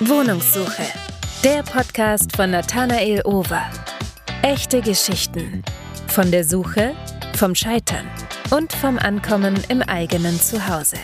Wohnungssuche, der Podcast von Nathanael Over. Echte Geschichten von der Suche, vom Scheitern und vom Ankommen im eigenen Zuhause.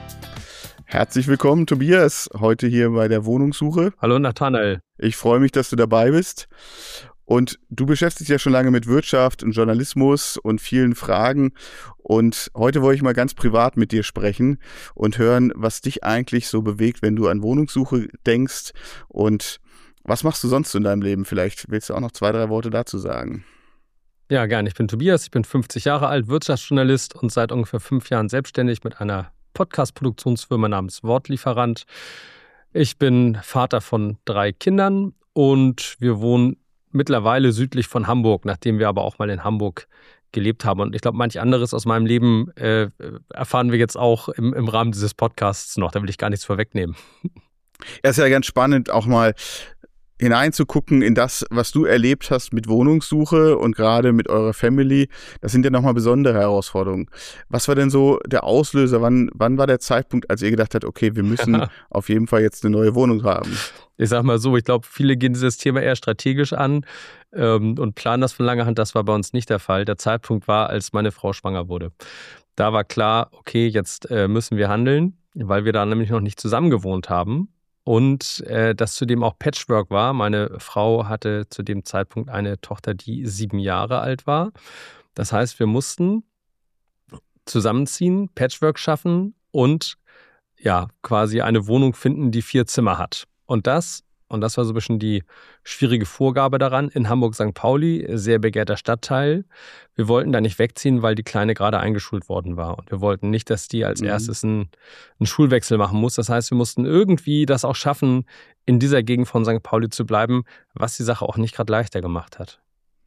Herzlich willkommen, Tobias, heute hier bei der Wohnungssuche. Hallo Nathanael. Ich freue mich, dass du dabei bist. Und du beschäftigst dich ja schon lange mit Wirtschaft und Journalismus und vielen Fragen. Und heute wollte ich mal ganz privat mit dir sprechen und hören, was dich eigentlich so bewegt, wenn du an Wohnungssuche denkst. Und was machst du sonst in deinem Leben? Vielleicht willst du auch noch 2, 3 Worte dazu sagen. Ja, gerne. Ich bin Tobias, ich bin 50 Jahre alt, Wirtschaftsjournalist und seit ungefähr 5 Jahren selbstständig mit einer Podcast-Produktionsfirma namens Wortlieferant. Ich bin Vater von 3 Kindern und wir wohnen mittlerweile südlich von Hamburg, nachdem wir aber auch mal in Hamburg gelebt haben. Und ich glaube, manch anderes aus meinem Leben erfahren wir jetzt auch im Rahmen dieses Podcasts noch. Da will ich gar nichts vorwegnehmen. Ja, ist ja ganz spannend, auch mal hineinzugucken in das, was du erlebt hast mit Wohnungssuche und gerade mit eurer Family. Das sind ja nochmal besondere Herausforderungen. Was war denn so der Auslöser? Wann war der Zeitpunkt, als ihr gedacht habt, okay, wir müssen auf jeden Fall jetzt eine neue Wohnung haben? Ich sag mal so, ich glaube, viele gehen dieses Thema eher strategisch an und planen das von langer Hand. Das war bei uns nicht der Fall. Der Zeitpunkt war, als meine Frau schwanger wurde. Da war klar, okay, jetzt müssen wir handeln, weil wir da nämlich noch nicht zusammen gewohnt haben. Und das zudem auch Patchwork war. Meine Frau hatte zu dem Zeitpunkt eine Tochter, die 7 Jahre alt war. Das heißt, wir mussten zusammenziehen, Patchwork schaffen und ja, quasi eine Wohnung finden, die 4 Zimmer hat. Und das war so ein bisschen die schwierige Vorgabe daran, in Hamburg-St. Pauli, sehr begehrter Stadtteil. Wir wollten da nicht wegziehen, weil die Kleine gerade eingeschult worden war. Und wir wollten nicht, dass die als erstes einen Schulwechsel machen muss. Das heißt, wir mussten irgendwie das auch schaffen, in dieser Gegend von St. Pauli zu bleiben, was die Sache auch nicht gerade leichter gemacht hat.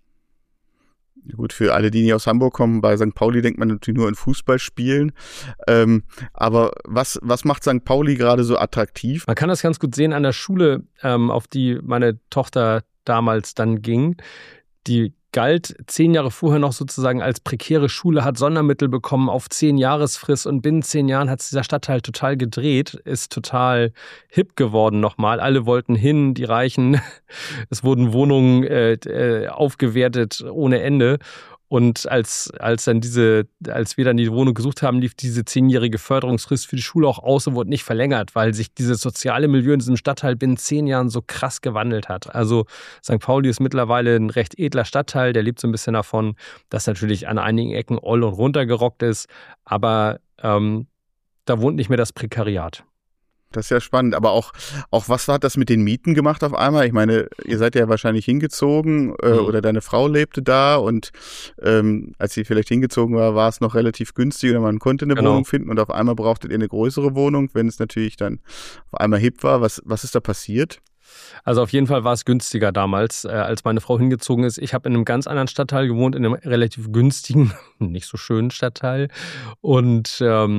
Gut, für alle, die nicht aus Hamburg kommen, bei St. Pauli denkt man natürlich nur an Fußballspielen. Aber was macht St. Pauli gerade so attraktiv? Man kann das ganz gut sehen an der Schule, auf die meine Tochter damals dann ging. Die galt 10 Jahre vorher noch sozusagen als prekäre Schule, hat Sondermittel bekommen auf 10 Jahresfrist und binnen 10 Jahren hat sich dieser Stadtteil total gedreht, ist total hip geworden nochmal. Alle wollten hin, die Reichen. Es wurden Wohnungen aufgewertet ohne Ende. Und als wir dann die Wohnung gesucht haben, lief diese 10-jährige Förderungsfrist für die Schule auch aus und wurde nicht verlängert, weil sich dieses soziale Milieu in diesem Stadtteil binnen 10 Jahren so krass gewandelt hat. Also St. Pauli ist mittlerweile ein recht edler Stadtteil, der lebt so ein bisschen davon, dass natürlich an einigen Ecken oll und runtergerockt ist, aber da wohnt nicht mehr das Prekariat. Das ist ja spannend, aber auch was hat das mit den Mieten gemacht auf einmal? Ich meine, ihr seid ja wahrscheinlich hingezogen oder deine Frau lebte da und als sie vielleicht hingezogen war es noch relativ günstig oder man konnte eine Wohnung finden und auf einmal brauchtet ihr eine größere Wohnung, wenn es natürlich dann auf einmal hip war. Was ist da passiert? Also auf jeden Fall war es günstiger damals, als meine Frau hingezogen ist. Ich habe in einem ganz anderen Stadtteil gewohnt, in einem relativ günstigen, nicht so schönen Stadtteil und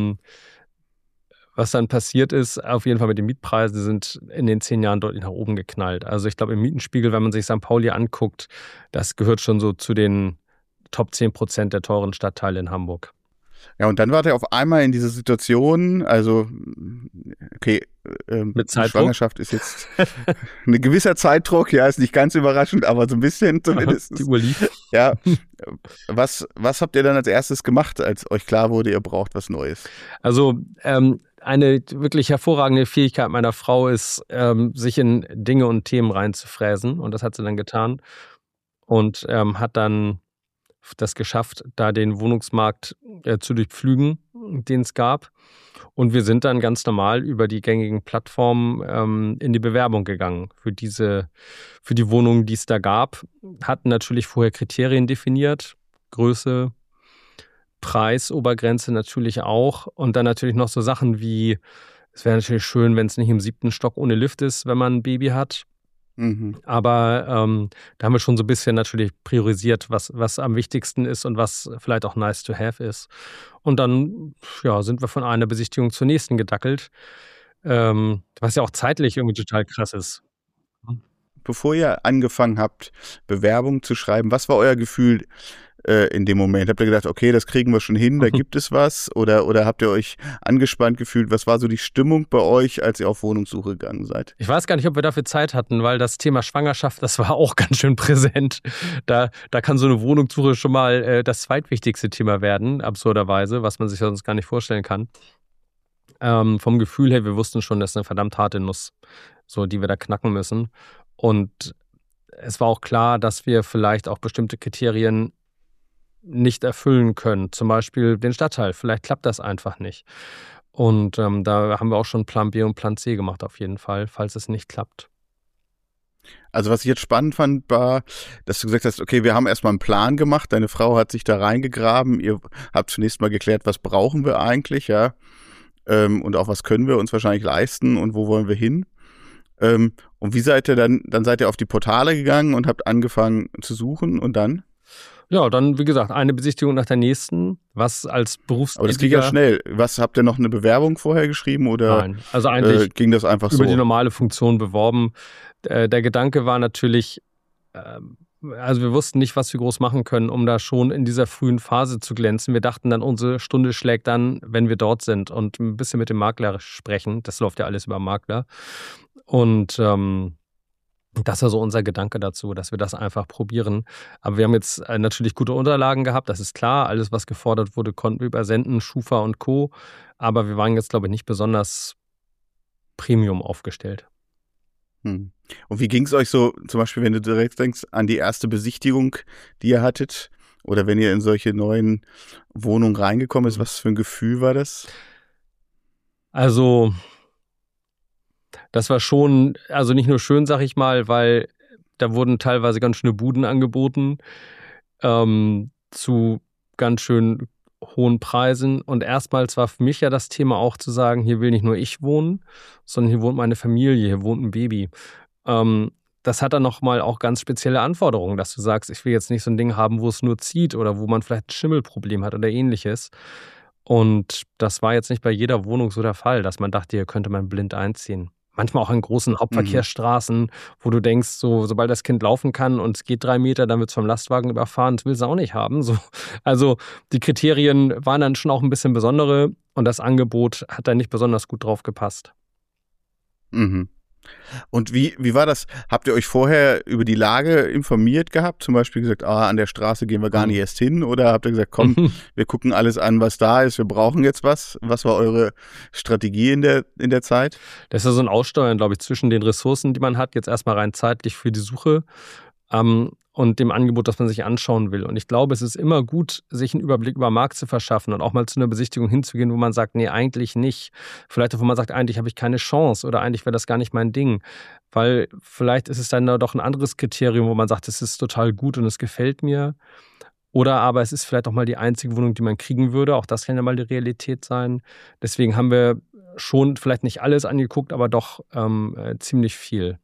was dann passiert ist, auf jeden Fall mit den Mietpreisen sind in den 10 Jahren deutlich nach oben geknallt. Also ich glaube im Mietenspiegel, wenn man sich St. Pauli anguckt, das gehört schon so zu den Top 10% der teuren Stadtteile in Hamburg. Ja, und dann war der auf einmal in dieser Situation, also okay, mit Zeitdruck? Schwangerschaft ist jetzt ein gewisser Zeitdruck, ja, ist nicht ganz überraschend, aber so ein bisschen zumindest. Die Uhr lief. Ja, was habt ihr dann als erstes gemacht, als euch klar wurde, ihr braucht was Neues? Also eine wirklich hervorragende Fähigkeit meiner Frau ist, sich in Dinge und Themen reinzufräsen und das hat sie dann getan und hat dann das geschafft, da den Wohnungsmarkt zu durchpflügen, den es gab. Und wir sind dann ganz normal über die gängigen Plattformen in die Bewerbung gegangen für die Wohnungen, die es da gab. Hatten natürlich vorher Kriterien definiert, Größe, Preis, Obergrenze natürlich auch. Und dann natürlich noch so Sachen wie, es wäre natürlich schön, wenn es nicht im 7. Stock ohne Lift ist, wenn man ein Baby hat. Aber da haben wir schon so ein bisschen natürlich priorisiert, was am wichtigsten ist und was vielleicht auch nice to have ist. Und dann sind wir von einer Besichtigung zur nächsten gedackelt, was ja auch zeitlich irgendwie total krass ist. Bevor ihr angefangen habt, Bewerbungen zu schreiben, was war euer Gefühl? in dem Moment? Habt ihr gedacht, okay, das kriegen wir schon hin, da gibt es was? Oder habt ihr euch angespannt gefühlt? Was war so die Stimmung bei euch, als ihr auf Wohnungssuche gegangen seid? Ich weiß gar nicht, ob wir dafür Zeit hatten, weil das Thema Schwangerschaft, das war auch ganz schön präsent. Da kann so eine Wohnungssuche schon mal das zweitwichtigste Thema werden, absurderweise, was man sich sonst gar nicht vorstellen kann. Vom Gefühl her, wir wussten schon, das ist eine verdammt harte Nuss, so die wir da knacken müssen. Und es war auch klar, dass wir vielleicht auch bestimmte Kriterien nicht erfüllen können. Zum Beispiel den Stadtteil. Vielleicht klappt das einfach nicht. Und da haben wir auch schon Plan B und Plan C gemacht auf jeden Fall, falls es nicht klappt. Also was ich jetzt spannend fand, war, dass du gesagt hast, okay, wir haben erstmal einen Plan gemacht, deine Frau hat sich da reingegraben, ihr habt zunächst mal geklärt, was brauchen wir eigentlich, ja, und auch was können wir uns wahrscheinlich leisten und wo wollen wir hin. Und wie seid ihr dann seid ihr auf die Portale gegangen und habt angefangen zu suchen und dann? Ja, dann, wie gesagt, eine Besichtigung nach der nächsten, was als Berufstätiger... Aber das ging ja schnell. Was, habt ihr noch eine Bewerbung vorher geschrieben oder Nein, also eigentlich ging das einfach über so? die normale Funktion beworben. Der Gedanke war natürlich, also wir wussten nicht, was wir groß machen können, um da schon in dieser frühen Phase zu glänzen. Wir dachten dann, unsere Stunde schlägt dann, wenn wir dort sind und ein bisschen mit dem Makler sprechen. Das läuft ja alles über Makler. Und das war so unser Gedanke dazu, dass wir das einfach probieren. Aber wir haben jetzt natürlich gute Unterlagen gehabt, das ist klar. Alles, was gefordert wurde, konnten wir übersenden, Schufa und Co. Aber wir waren jetzt, glaube ich, nicht besonders Premium aufgestellt. Und wie ging es euch so, zum Beispiel, wenn du direkt denkst, an die erste Besichtigung, die ihr hattet? Oder wenn ihr in solche neuen Wohnungen reingekommen ist, was für ein Gefühl war das? Also... Das war schon, also nicht nur schön, sag ich mal, weil da wurden teilweise ganz schöne Buden angeboten zu ganz schön hohen Preisen. Und erstmals war für mich ja das Thema auch zu sagen, hier will nicht nur ich wohnen, sondern hier wohnt meine Familie, hier wohnt ein Baby. Das hat dann nochmal auch ganz spezielle Anforderungen, dass du sagst, ich will jetzt nicht so ein Ding haben, wo es nur zieht oder wo man vielleicht ein Schimmelproblem hat oder ähnliches. Und das war jetzt nicht bei jeder Wohnung so der Fall, dass man dachte, hier könnte man blind einziehen. Manchmal auch an großen Hauptverkehrsstraßen, wo du denkst, so, sobald das Kind laufen kann und es geht 3 Meter, dann wird es vom Lastwagen überfahren. Das will es auch nicht haben. So. Also die Kriterien waren dann schon auch ein bisschen besondere und das Angebot hat da nicht besonders gut drauf gepasst. Mhm. Und wie war das? Habt ihr euch vorher über die Lage informiert gehabt? Zum Beispiel gesagt, an der Straße gehen wir gar nicht erst hin? Oder habt ihr gesagt, komm, wir gucken alles an, was da ist, wir brauchen jetzt was? Was war eure Strategie in der Zeit? Das ist ja so ein Aussteuern, glaube ich, zwischen den Ressourcen, die man hat, jetzt erstmal rein zeitlich für die Suche und dem Angebot, das man sich anschauen will. Und ich glaube, es ist immer gut, sich einen Überblick über den Markt zu verschaffen und auch mal zu einer Besichtigung hinzugehen, wo man sagt, nee, eigentlich nicht. Vielleicht auch, wo man sagt, eigentlich habe ich keine Chance oder eigentlich wäre das gar nicht mein Ding. Weil vielleicht ist es dann doch ein anderes Kriterium, wo man sagt, es ist total gut und es gefällt mir. Oder aber es ist vielleicht auch mal die einzige Wohnung, die man kriegen würde. Auch das kann ja mal die Realität sein. Deswegen haben wir schon vielleicht nicht alles angeguckt, aber doch ziemlich viel.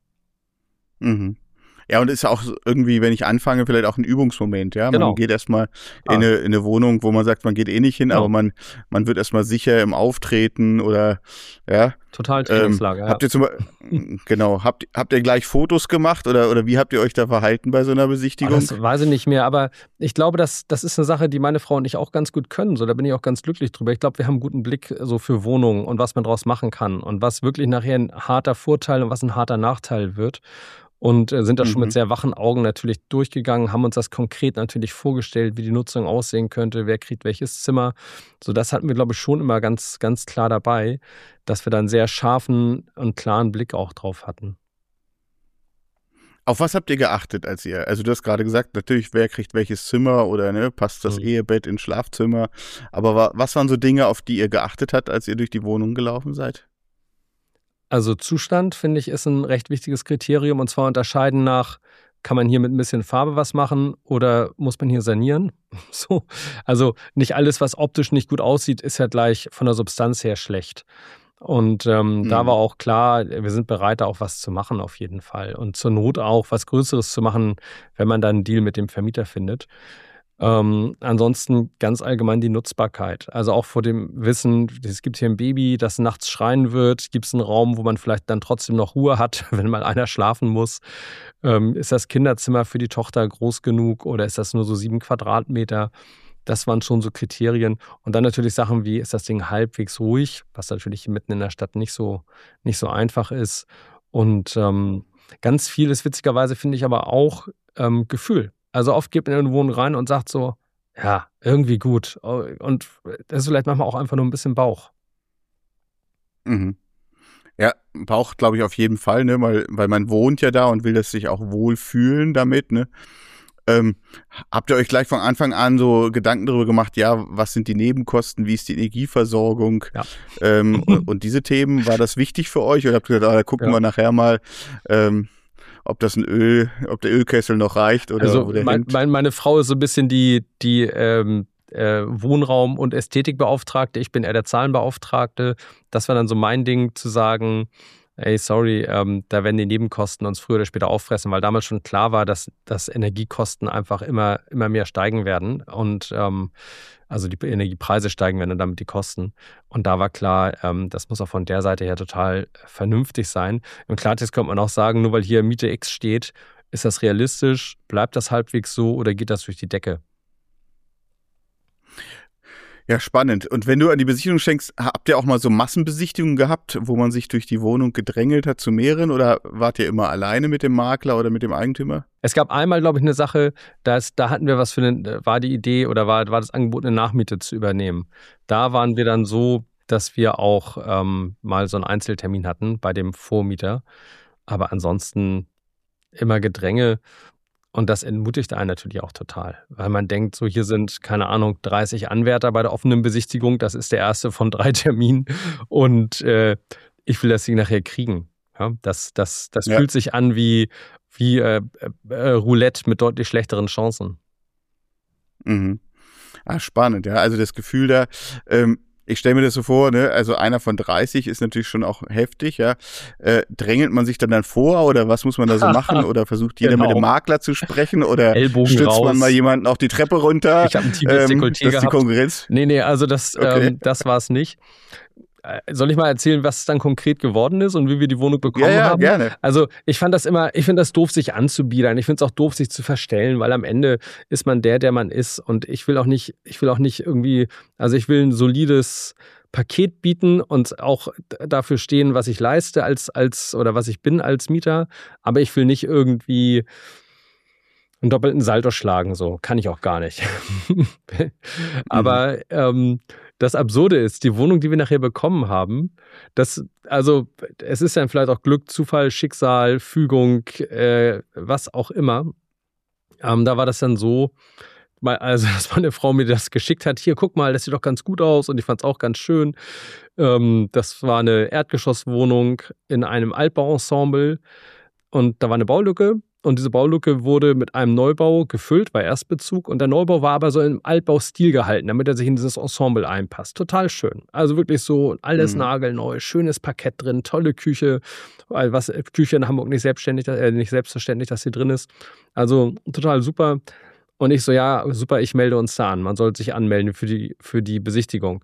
Mhm. Ja, und ist auch irgendwie, wenn ich anfange, vielleicht auch ein Übungsmoment, ja. Genau. Man geht erstmal in eine Wohnung, wo man sagt, man geht eh nicht hin, aber man wird erstmal sicher im Auftreten oder, ja. Total Trainingslager, Habt ihr genau, habt ihr gleich Fotos gemacht oder wie habt ihr euch da verhalten bei so einer Besichtigung? Das weiß ich nicht mehr, aber ich glaube, das ist eine Sache, die meine Frau und ich auch ganz gut können. So, da bin ich auch ganz glücklich drüber. Ich glaube, wir haben einen guten Blick so für Wohnungen und was man daraus machen kann und was wirklich nachher ein harter Vorteil und was ein harter Nachteil wird. Und sind da schon mit sehr wachen Augen natürlich durchgegangen, haben uns das konkret natürlich vorgestellt, wie die Nutzung aussehen könnte, wer kriegt welches Zimmer. So, das hatten wir, glaube ich, schon immer ganz, ganz klar dabei, dass wir da einen sehr scharfen und klaren Blick auch drauf hatten. Auf was habt ihr geachtet, also du hast gerade gesagt, natürlich, wer kriegt welches Zimmer oder passt das Ehebett ins Schlafzimmer, aber was waren so Dinge, auf die ihr geachtet habt, als ihr durch die Wohnung gelaufen seid? Also Zustand, finde ich, ist ein recht wichtiges Kriterium und zwar unterscheiden nach, kann man hier mit ein bisschen Farbe was machen oder muss man hier sanieren? So. Also nicht alles, was optisch nicht gut aussieht, ist ja gleich von der Substanz her schlecht. Und da war auch klar, wir sind bereit, da auch was zu machen auf jeden Fall. Und zur Not auch was Größeres zu machen, wenn man dann einen Deal mit dem Vermieter findet. Ansonsten ganz allgemein die Nutzbarkeit. Also auch vor dem Wissen, es gibt hier ein Baby, das nachts schreien wird, gibt es einen Raum, wo man vielleicht dann trotzdem noch Ruhe hat, wenn mal einer schlafen muss. Ist das Kinderzimmer für die Tochter groß genug oder ist das nur so 7 Quadratmeter? Das waren schon so Kriterien. Und dann natürlich Sachen wie, ist das Ding halbwegs ruhig, was natürlich mitten in der Stadt nicht so einfach ist. Und ganz viel ist witzigerweise, finde ich, aber auch Gefühl. Also oft geht man in eine Wohnung rein und sagt so, ja, irgendwie gut. Und das ist vielleicht manchmal auch einfach nur ein bisschen Bauch. Mhm. Ja, Bauch glaube ich auf jeden Fall, ne, weil man wohnt ja da und will das sich auch wohlfühlen damit, ne. Habt ihr euch gleich von Anfang an so Gedanken darüber gemacht, ja, was sind die Nebenkosten, wie ist die Energieversorgung und diese Themen, war das wichtig für euch oder habt ihr gesagt, da gucken wir nachher mal, ob der Ölkessel noch reicht oder also wo der hängt? meine Frau ist so ein bisschen die Wohnraum- und Ästhetikbeauftragte, ich bin eher der Zahlenbeauftragte. Das war dann so mein Ding zu sagen, ey, sorry, da werden die Nebenkosten uns früher oder später auffressen, weil damals schon klar war, dass Energiekosten einfach immer mehr steigen werden und also die Energiepreise steigen werden und damit die Kosten. Und da war klar, das muss auch von der Seite her total vernünftig sein. Im Klartext könnte man auch sagen, nur weil hier Miete X steht, ist das realistisch, bleibt das halbwegs so oder geht das durch die Decke? Ja, spannend. Und wenn du an die Besichtigung schenkst, habt ihr auch mal so Massenbesichtigungen gehabt, wo man sich durch die Wohnung gedrängelt hat zu mehreren oder wart ihr immer alleine mit dem Makler oder mit dem Eigentümer? Es gab einmal, glaube ich, eine Sache, da hatten wir war die Idee oder war das Angebot, eine Nachmiete zu übernehmen. Da waren wir dann so, dass wir auch mal so einen Einzeltermin hatten bei dem Vormieter. Aber ansonsten immer Gedränge. Und das entmutigt einen natürlich auch total, weil man denkt, so hier sind, keine Ahnung, 30 Anwärter bei der offenen Besichtigung, das ist der erste von 3 Terminen und ich will das Ding nachher kriegen. Ja, das fühlt sich an wie Roulette mit deutlich schlechteren Chancen. Mhm. Spannend, ja, also das Gefühl da, ich stelle mir das so vor, ne, also einer von 30 ist natürlich schon auch heftig, ja. Drängelt man sich dann vor oder was muss man da so machen? Oder versucht jeder mit dem Makler zu sprechen oder Ellbogen stützt raus. man mal jemanden auf die Treppe runter? Ich habe ein tiefes Dekolleté das ist die gehabt. Konkurrenz. Nee, also das war es nicht. Soll ich mal erzählen, was es dann konkret geworden ist und wie wir die Wohnung bekommen haben? Ja, gerne. Also ich finde das doof, sich anzubiedern. Ich finde es auch doof, sich zu verstellen, weil am Ende ist man der man ist. Und ich will auch nicht irgendwie, also ich will ein solides Paket bieten und auch dafür stehen, was ich leiste oder was ich bin als Mieter. Aber ich will nicht irgendwie einen doppelten Salto schlagen, so. Kann ich auch gar nicht. Aber das Absurde ist, die Wohnung, die wir nachher bekommen haben, es ist dann vielleicht auch Glück, Zufall, Schicksal, Fügung, was auch immer. Da war das dann so, dass meine Frau mir das geschickt hat, hier, guck mal, das sieht doch ganz gut aus und ich fand es auch ganz schön. Das war eine Erdgeschosswohnung in einem Altbauensemble und da war eine Baulücke. Und diese Baulücke wurde mit einem Neubau gefüllt bei Erstbezug. Und der Neubau war aber so im Altbaustil gehalten, damit er sich in dieses Ensemble einpasst. Total schön. Also wirklich so alles nagelneu, schönes Parkett drin, tolle Küche. Küche in Hamburg nicht selbstverständlich, dass sie drin ist. Also total super. Und ich so, ja, super, ich melde uns da an. Man sollte sich anmelden für die Besichtigung.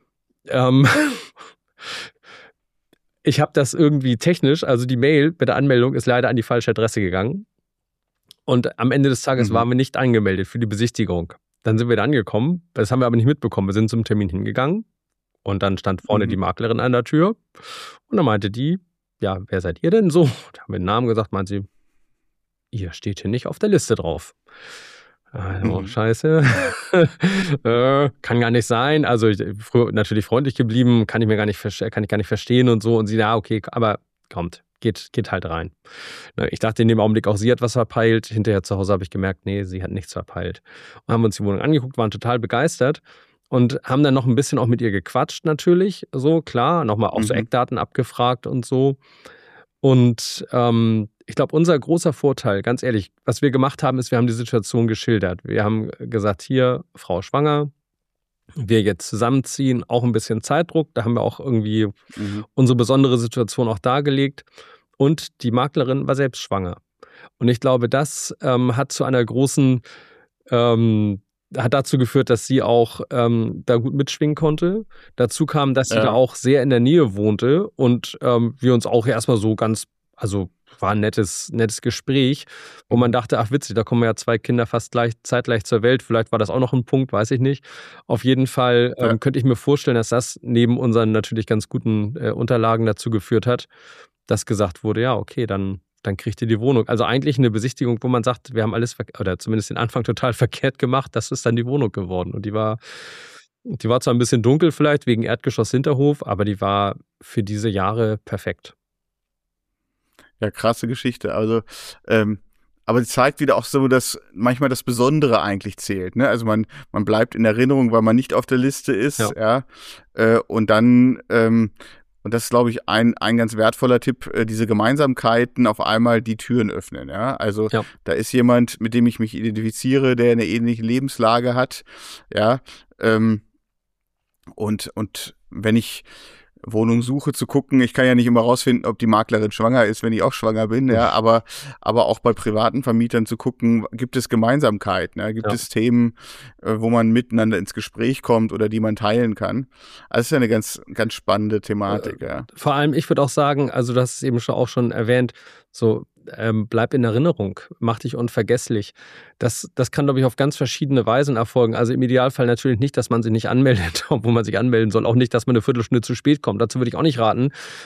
Ich habe das irgendwie technisch, also die Mail mit der Anmeldung ist leider an die falsche Adresse gegangen. Und am Ende des Tages waren wir nicht angemeldet für die Besichtigung. Dann sind wir da angekommen, das haben wir aber nicht mitbekommen. Wir sind zum Termin hingegangen und dann stand vorne die Maklerin an der Tür und dann meinte die, ja, wer seid ihr denn so? Da haben wir den Namen gesagt, meint sie, ihr steht hier nicht auf der Liste drauf. Also, scheiße. Kann gar nicht sein. Also früher natürlich freundlich geblieben, kann ich gar nicht verstehen und so. Und sie, ja, okay, aber kommt, geht halt rein. Ich dachte in dem Augenblick auch, sie hat was verpeilt. Hinterher zu Hause habe ich gemerkt, nee, sie hat nichts verpeilt. Und haben uns die Wohnung angeguckt, waren total begeistert und haben dann noch ein bisschen auch mit ihr gequatscht natürlich. So, klar, nochmal auch so Eckdaten abgefragt und so. Und ich glaube, unser großer Vorteil, ganz ehrlich, was wir gemacht haben, ist, wir haben die Situation geschildert. Wir haben gesagt, hier, Frau schwanger, wir jetzt zusammenziehen, auch ein bisschen Zeitdruck. Da haben wir auch irgendwie unsere besondere Situation auch dargelegt. Und die Maklerin war selbst schwanger. Und ich glaube, das hat zu einer großen hat dazu geführt, dass sie auch da gut mitschwingen konnte. Dazu kam, dass sie da auch sehr in der Nähe wohnte und wir uns auch erstmal so war ein nettes Gespräch, wo man dachte, ach witzig, da kommen ja 2 Kinder fast zeitgleich zur Welt. Vielleicht war das auch noch ein Punkt, weiß ich nicht. Auf jeden Fall könnte ich mir vorstellen, dass das neben unseren natürlich ganz guten Unterlagen dazu geführt hat, dass gesagt wurde, ja, okay, dann kriegt ihr die Wohnung. Also eigentlich eine Besichtigung, wo man sagt, wir haben alles, oder zumindest den Anfang total verkehrt gemacht, das ist dann die Wohnung geworden. Und die war zwar ein bisschen dunkel vielleicht, wegen Erdgeschoss Hinterhof, aber die war für diese Jahre perfekt. Ja, krasse Geschichte. Also, aber sie zeigt wieder auch so, dass manchmal das Besondere eigentlich zählt. Ne? Also man bleibt in Erinnerung, weil man nicht auf der Liste ist. Ja. Und dann, und das ist, glaube ich, ein ganz wertvoller Tipp, diese Gemeinsamkeiten auf einmal die Türen öffnen. Ja? Also da ist jemand, mit dem ich mich identifiziere, der eine ähnliche Lebenslage hat. Ja. Und wenn ich Wohnung suche, zu gucken, ich kann ja nicht immer rausfinden, ob die Maklerin schwanger ist, wenn ich auch schwanger bin, ja, aber auch bei privaten Vermietern zu gucken, gibt es Gemeinsamkeiten, ja, gibt es Themen, wo man miteinander ins Gespräch kommt oder die man teilen kann. Also das ist ja eine ganz, ganz spannende Thematik, ja. Vor allem, ich würde auch sagen, also das ist eben auch schon erwähnt, so bleib in Erinnerung, mach dich unvergesslich. Das kann, glaube ich, auf ganz verschiedene Weisen erfolgen. Also im Idealfall natürlich nicht, dass man sich nicht anmeldet, obwohl man sich anmelden soll. Auch nicht, dass man eine Viertelstunde zu spät kommt. Dazu würde ich auch nicht raten.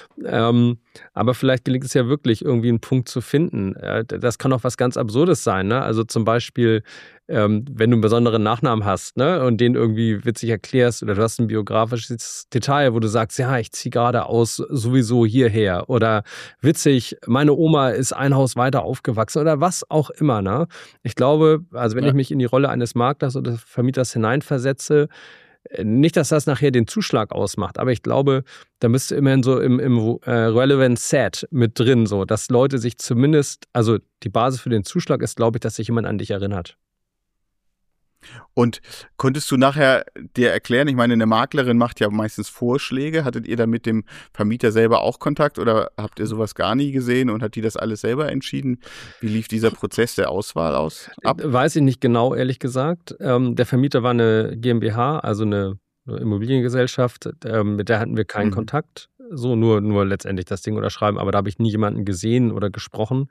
Aber vielleicht gelingt es ja wirklich, irgendwie einen Punkt zu finden. Das kann auch was ganz Absurdes sein. Ne? Also zum Beispiel, wenn du einen besonderen Nachnamen hast, ne, und den irgendwie witzig erklärst oder du hast ein biografisches Detail, wo du sagst, ja, ich ziehe gerade aus sowieso hierher oder witzig, meine Oma ist ein Haus weiter aufgewachsen oder was auch immer. Ne? Ich glaube, also wenn ich mich in die Rolle eines Maklers oder Vermieters hineinversetze, nicht, dass das nachher den Zuschlag ausmacht, aber ich glaube, da müsste immerhin so im Relevant Set mit drin, so, dass Leute sich zumindest, also die Basis für den Zuschlag ist, glaube ich, dass sich jemand an dich erinnert. Und konntest du nachher dir erklären, ich meine, eine Maklerin macht ja meistens Vorschläge, hattet ihr da mit dem Vermieter selber auch Kontakt oder habt ihr sowas gar nie gesehen und hat die das alles selber entschieden? Wie lief dieser Prozess der Auswahl ab? Weiß ich nicht genau, ehrlich gesagt. Der Vermieter war eine GmbH, also eine Immobiliengesellschaft, mit der hatten wir keinen Kontakt, so nur letztendlich das Ding unterschreiben, aber da habe ich nie jemanden gesehen oder gesprochen.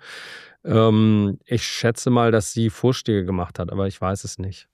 Ich schätze mal, dass sie Vorschläge gemacht hat, aber ich weiß es nicht.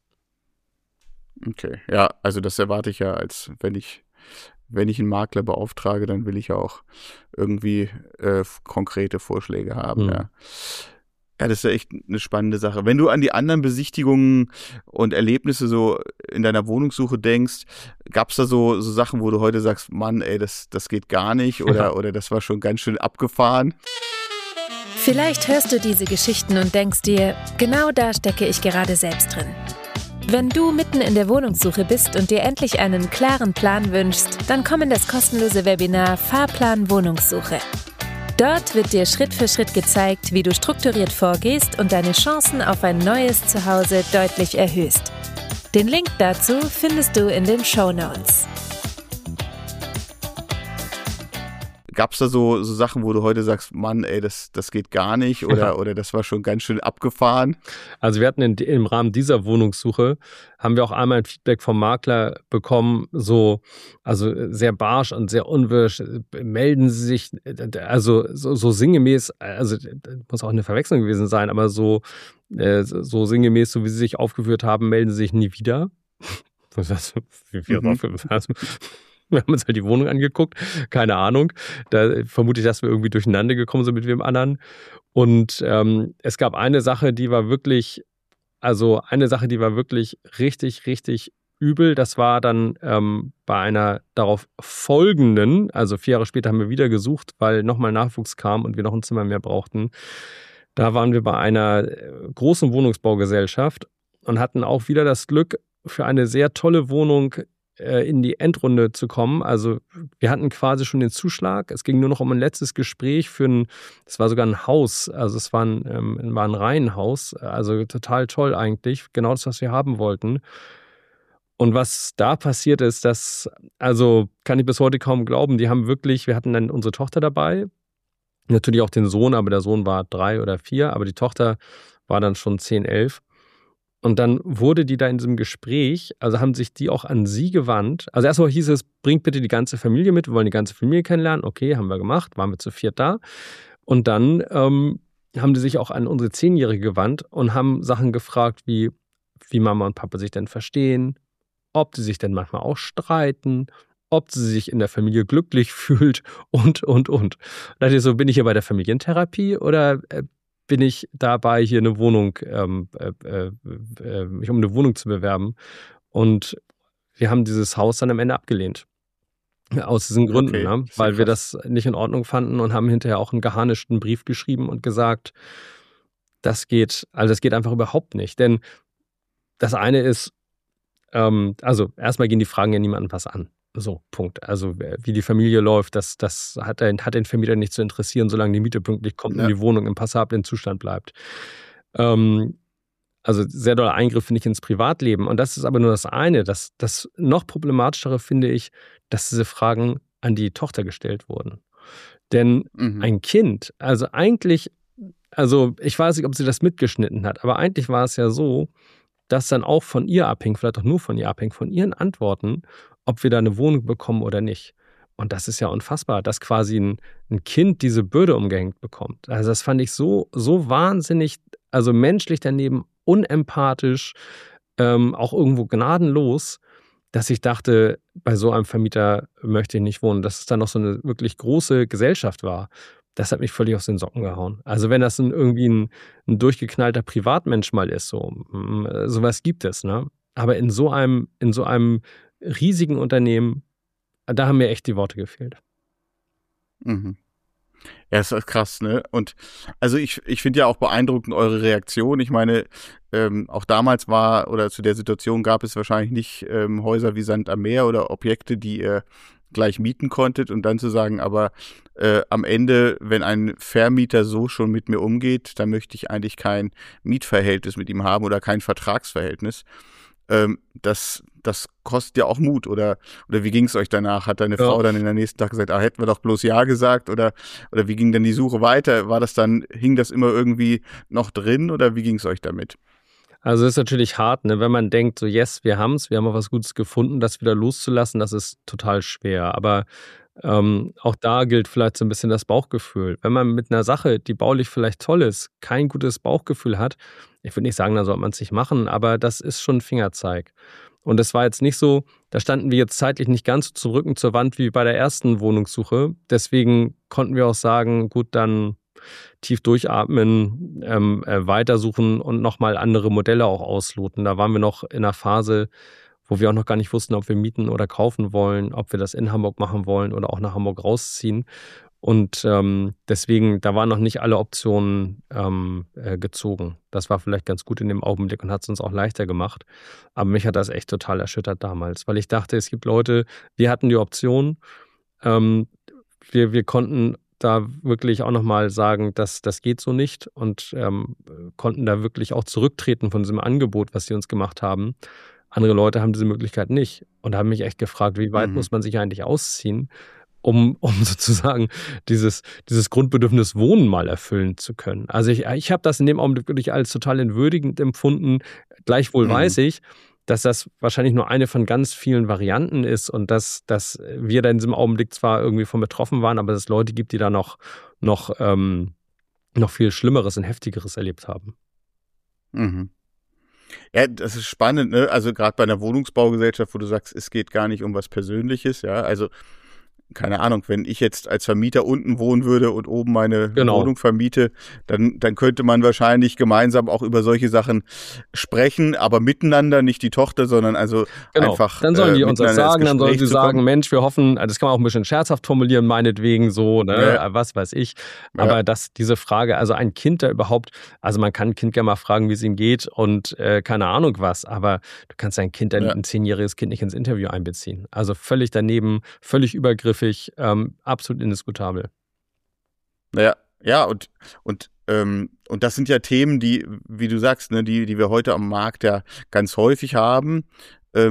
Okay, ja, also das erwarte ich ja, als wenn ich einen Makler beauftrage, dann will ich ja auch irgendwie konkrete Vorschläge haben, ja. Ja, das ist ja echt eine spannende Sache. Wenn du an die anderen Besichtigungen und Erlebnisse so in deiner Wohnungssuche denkst, gab es da so Sachen, wo du heute sagst, Mann, ey, das geht gar nicht oder das war schon ganz schön abgefahren? Vielleicht hörst du diese Geschichten und denkst dir, genau da stecke ich gerade selbst drin. Wenn du mitten in der Wohnungssuche bist und dir endlich einen klaren Plan wünschst, dann komm in das kostenlose Webinar Fahrplan Wohnungssuche. Dort wird dir Schritt für Schritt gezeigt, wie du strukturiert vorgehst und deine Chancen auf ein neues Zuhause deutlich erhöhst. Den Link dazu findest du in den Shownotes. Gab es da so Sachen, wo du heute sagst, Mann, ey, das geht gar nicht oder das war schon ganz schön abgefahren? Also wir hatten im Rahmen dieser Wohnungssuche, haben wir auch einmal ein Feedback vom Makler bekommen, also sehr barsch und sehr unwirsch, melden Sie sich, also so sinngemäß, also muss auch eine Verwechslung gewesen sein, aber so sinngemäß, so wie Sie sich aufgeführt haben, melden Sie sich nie wieder. Wir haben uns halt die Wohnung angeguckt, keine Ahnung. Da vermute ich, dass wir irgendwie durcheinander gekommen sind mit wem anderen. Und es gab eine Sache, die war wirklich richtig, richtig übel. Das war dann bei einer darauf folgenden, also 4 Jahre später haben wir wieder gesucht, weil nochmal Nachwuchs kam und wir noch ein Zimmer mehr brauchten. Da waren wir bei einer großen Wohnungsbaugesellschaft und hatten auch wieder das Glück, für eine sehr tolle Wohnung in die Endrunde zu kommen. Also wir hatten quasi schon den Zuschlag. Es ging nur noch um ein letztes Gespräch es war sogar ein Haus, also es war ein Reihenhaus, also total toll eigentlich, genau das, was wir haben wollten. Und was da passiert ist, also kann ich bis heute kaum glauben, wir hatten dann unsere Tochter dabei, natürlich auch den Sohn, aber der Sohn war 3 oder 4, aber die Tochter war dann schon 10, 11. Und dann wurde die da in diesem Gespräch, also haben sich die auch an sie gewandt. Also erstmal hieß es, bringt bitte die ganze Familie mit, wir wollen die ganze Familie kennenlernen. Okay, haben wir gemacht, waren wir zu viert da. Und dann haben die sich auch an unsere 10-Jährige gewandt und haben Sachen gefragt, wie Mama und Papa sich denn verstehen, ob sie sich denn manchmal auch streiten, ob sie sich in der Familie glücklich fühlt und. Da dachte ich so, bin ich hier bei der Familientherapie oder bin ich dabei, hier eine Wohnung, mich um eine Wohnung zu bewerben? Und wir haben dieses Haus dann am Ende abgelehnt. Aus diesen Gründen, Okay, ne? ist ja Weil wir krass. das nicht in Ordnung fanden und haben hinterher auch einen geharnischten Brief geschrieben und gesagt, das geht einfach überhaupt nicht. Denn das eine ist, also erstmal gehen die Fragen ja niemandem was an. So, Punkt. Also wie die Familie läuft, das hat den Vermieter nicht zu interessieren, solange die Miete pünktlich kommt und Ja. die Wohnung im passablen Zustand bleibt. Also sehr doller Eingriff, finde ich, ins Privatleben. Und das ist aber nur das eine. Das noch problematischere finde ich, dass diese Fragen an die Tochter gestellt wurden. Denn ein Kind, also eigentlich, also ich weiß nicht, ob sie das mitgeschnitten hat, aber eigentlich war es ja so, dass dann auch von ihr abhängt, vielleicht auch nur von ihr abhängt, von ihren Antworten, ob wir da eine Wohnung bekommen oder nicht. Und das ist ja unfassbar, dass quasi ein Kind diese Bürde umgehängt bekommt. Also das fand ich so wahnsinnig, also menschlich daneben, unempathisch, auch irgendwo gnadenlos, dass ich dachte, bei so einem Vermieter möchte ich nicht wohnen. Dass es dann noch so eine wirklich große Gesellschaft war, das hat mich völlig aus den Socken gehauen. Also wenn das irgendwie ein durchgeknallter Privatmensch mal ist, sowas gibt es, ne? Aber in so einem riesigen Unternehmen, da haben mir echt die Worte gefehlt. Mhm. Ja, ist halt krass, ne? Und also ich finde ja auch beeindruckend eure Reaktion. Ich meine, auch damals oder zu der Situation gab es wahrscheinlich nicht Häuser wie Sand am Meer oder Objekte, die ihr gleich mieten konntet und dann zu sagen, aber am Ende, wenn ein Vermieter so schon mit mir umgeht, dann möchte ich eigentlich kein Mietverhältnis mit ihm haben oder kein Vertragsverhältnis. Das kostet ja auch Mut. Oder wie ging es euch danach? Hat deine Frau dann in der nächsten Tag gesagt, hätten wir doch bloß Ja gesagt? Oder wie ging denn die Suche weiter? Hing das immer irgendwie noch drin oder wie ging es euch damit? Also es ist natürlich hart, ne? Wenn man denkt, so yes, wir haben auch was Gutes gefunden, das wieder loszulassen, das ist total schwer. Aber auch da gilt vielleicht so ein bisschen das Bauchgefühl. Wenn man mit einer Sache, die baulich vielleicht toll ist, kein gutes Bauchgefühl hat, ich würde nicht sagen, dann sollte man es nicht machen, aber das ist schon ein Fingerzeig. Und es war jetzt nicht so, da standen wir jetzt zeitlich nicht ganz so zum Rücken zur Wand wie bei der ersten Wohnungssuche. Deswegen konnten wir auch sagen, gut, dann tief durchatmen, weitersuchen und nochmal andere Modelle auch ausloten. Da waren wir noch in einer Phase, wo wir auch noch gar nicht wussten, ob wir mieten oder kaufen wollen, ob wir das in Hamburg machen wollen oder auch nach Hamburg rausziehen. Und deswegen, da waren noch nicht alle Optionen gezogen. Das war vielleicht ganz gut in dem Augenblick und hat es uns auch leichter gemacht. Aber mich hat das echt total erschüttert damals, weil ich dachte, es gibt Leute, wir hatten die Option, wir konnten da wirklich auch nochmal sagen, das geht so nicht und konnten da wirklich auch zurücktreten von diesem Angebot, was sie uns gemacht haben. Andere Leute haben diese Möglichkeit nicht und haben mich echt gefragt, wie weit muss man sich eigentlich ausziehen, um sozusagen dieses Grundbedürfnis Wohnen mal erfüllen zu können. Also ich habe das in dem Augenblick wirklich als total entwürdigend empfunden. Gleichwohl weiß ich, dass das wahrscheinlich nur eine von ganz vielen Varianten ist und dass wir da in diesem Augenblick zwar irgendwie von betroffen waren, aber dass es Leute gibt, die da noch viel Schlimmeres und Heftigeres erlebt haben. Mhm. Ja, das ist spannend, ne? Also gerade bei einer Wohnungsbaugesellschaft, wo du sagst, es geht gar nicht um was Persönliches, ja, also keine Ahnung, wenn ich jetzt als Vermieter unten wohnen würde und oben meine Wohnung vermiete, dann könnte man wahrscheinlich gemeinsam auch über solche Sachen sprechen, aber miteinander, nicht die Tochter, sondern also einfach dann sollen die uns das sagen, dann sollen sie sagen, kommen. Mensch, wir hoffen, das kann man auch ein bisschen scherzhaft formulieren, meinetwegen so, ne, was weiß ich, aber diese Frage, also ein Kind da überhaupt, also man kann ein Kind gerne mal fragen, wie es ihm geht und keine Ahnung was, aber du kannst ein 10-jähriges Kind nicht ins Interview einbeziehen, also völlig daneben, völlig übergriffig, absolut indiskutabel. Ja, und das sind ja Themen, die, wie du sagst, ne, die wir heute am Markt ja ganz häufig haben.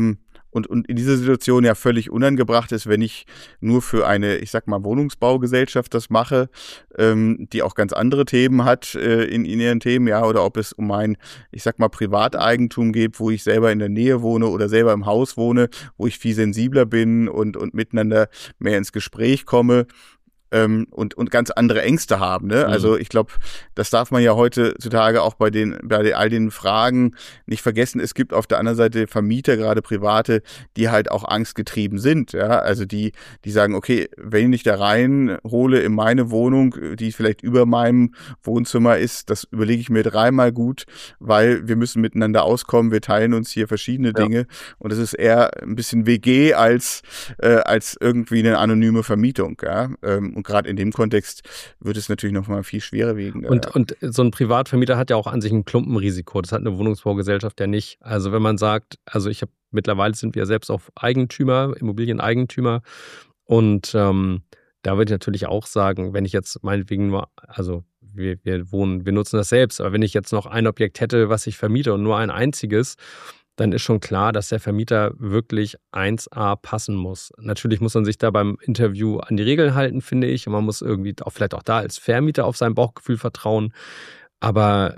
und in dieser Situation ja völlig unangebracht ist, wenn ich nur für eine, ich sag mal, Wohnungsbaugesellschaft das mache, die auch ganz andere Themen hat in ihren Themen, ja, oder ob es um ein, ich sag mal, Privateigentum geht, wo ich selber in der Nähe wohne oder selber im Haus wohne, wo ich viel sensibler bin und miteinander mehr ins Gespräch komme. Und ganz andere Ängste haben. Ne? Also ich glaube, das darf man ja heutzutage auch bei all den Fragen nicht vergessen. Es gibt auf der anderen Seite Vermieter, gerade Private, die halt auch angstgetrieben sind. Ja? Also die sagen, okay, wenn ich da reinhole in meine Wohnung, die vielleicht über meinem Wohnzimmer ist, das überlege ich mir dreimal gut, weil wir müssen miteinander auskommen, wir teilen uns hier verschiedene Dinge und es ist eher ein bisschen WG als irgendwie eine anonyme Vermietung. Ja? Und gerade in dem Kontext wird es natürlich noch mal viel schwerer wiegen. Und so ein Privatvermieter hat ja auch an sich ein Klumpenrisiko. Das hat eine Wohnungsbaugesellschaft ja nicht. Also wenn man sagt, also mittlerweile sind wir selbst auch Eigentümer, Immobilieneigentümer. Und da würde ich natürlich auch sagen, wenn ich jetzt meinetwegen nur, also wir nutzen das selbst, aber wenn ich jetzt noch ein Objekt hätte, was ich vermiete und nur ein einziges, dann ist schon klar, dass der Vermieter wirklich 1A passen muss. Natürlich muss man sich da beim Interview an die Regeln halten, finde ich. Und man muss irgendwie auch vielleicht auch da als Vermieter auf sein Bauchgefühl vertrauen. Aber